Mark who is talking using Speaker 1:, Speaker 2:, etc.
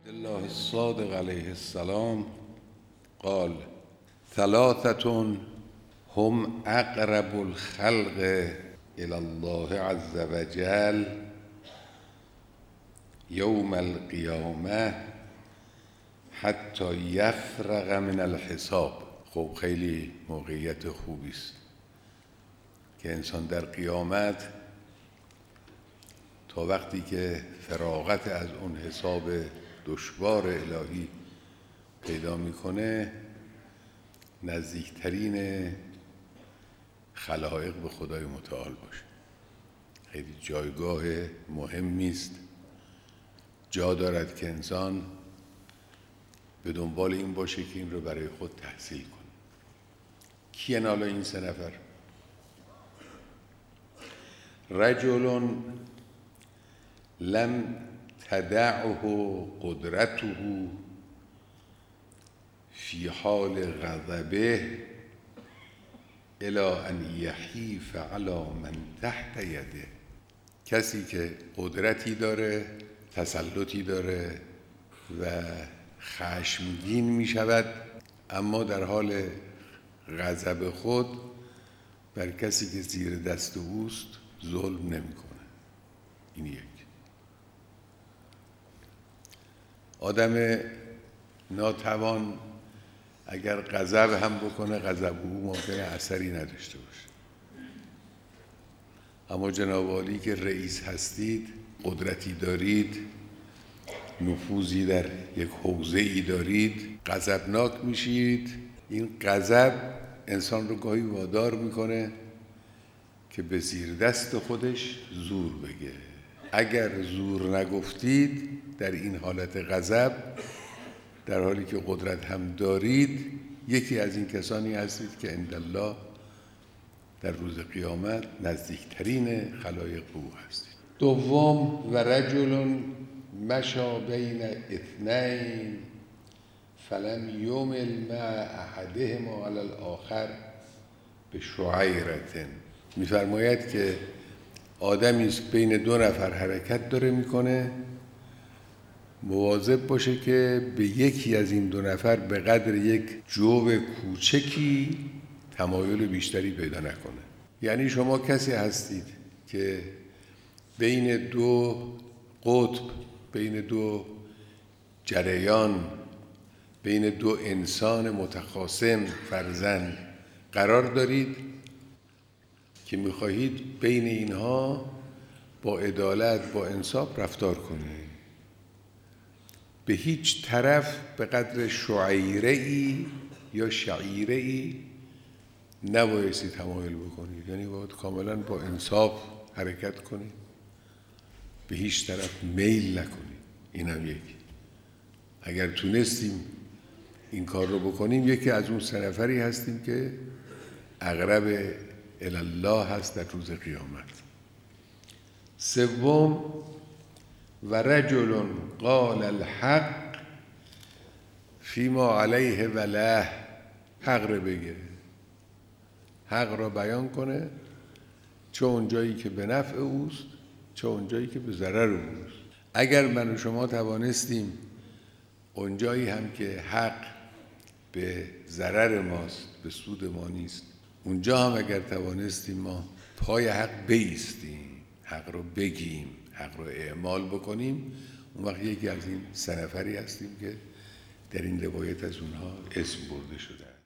Speaker 1: الله الصادق علیه السلام قال ثلاثة هم اقرب الخلق الى الله عز وجل یوم القیامه حتی یفرغ من الحساب. خب خیلی موقعیت خوبی است که انسان در قیامت تا وقتی که فراغت از اون حساب دشوار الهی پیدا میکنه نزدیکترین خلایق به خدای متعال باشه. خیلی جایگاه مهمی است، جا دارد که انسان به دنبال این باشه که این رو برای خود تحصیل کنه. کیه حالا این سه نفر؟ رجل لم تدعه قدرته فی حال غضبه الی ان یحیف علی من تحت یده. کسی که قدرتی داره، تسلطی داره و خشمگین می شود، اما در حال غضب خود بر کسی که زیر دست اوست ظلم نمی کنه. این یک. آدم ناتوان اگر غضب هم بکنه، غضب او ممکنه اثری نداشته باشه، اما جناب عالی که رئیس هستید، قدرتی دارید، نفوذی در یک حوزه‌ای دارید، غضبناک میشید. این غضب انسان رو گاهی وادار میکنه که به زیر دست خودش زور بگه. اگر زور نگفتید در این حالت غضب، در حالی که قدرت هم دارید، یکی از این کسانی هستید که عندالله در روز قیامت نزدیکترین خلایق او هستید. دوم، و رجل مشى بین اثنین فلم یمل مع احدهما علی الاخر بشعیرة. میفرماید که آدمی است بین دو نفر حرکت داره میکنه، مواظب باشه که به یکی از این دو نفر به قدر یک جوب کوچکی تمایل بیشتری پیدا نکنه. یعنی شما کسی هستید که بین دو قطب، بین دو جریان، بین دو انسان متخاصم فرضاً قرار دارید که میخواهید بین اینها با عدالت، با انصاف رفتار کنید. به هیچ طرف به قدر شعیره‌ای یا شعیره‌ای نبایستی تمایل بکنید، یعنی باید کاملا با انصاف حرکت کنید، به هیچ طرف میل نکنید. این هم یکی. اگر تونستیم این کار رو بکنیم، یکی از اون سه نفری هستیم که اقرب الله هست در روز قیامت. سوم، و رجل قال الحق فیما علیه وله. حق رو بگه، حق را بیان کنه، چه اون جایی که به نفع اوست، چه اون جایی که به ضرر اوست. اگر من و شما توانستیم اون جایی هم که حق به ضرر ماست، به سود ما نیست، اونجا هم اگر توانستیم ما پای حق بایستیم، حق رو بگیم، حق رو اعمال بکنیم، اون وقت یکی از این سه نفری هستیم که در این روایت از اونها اسم برده شده.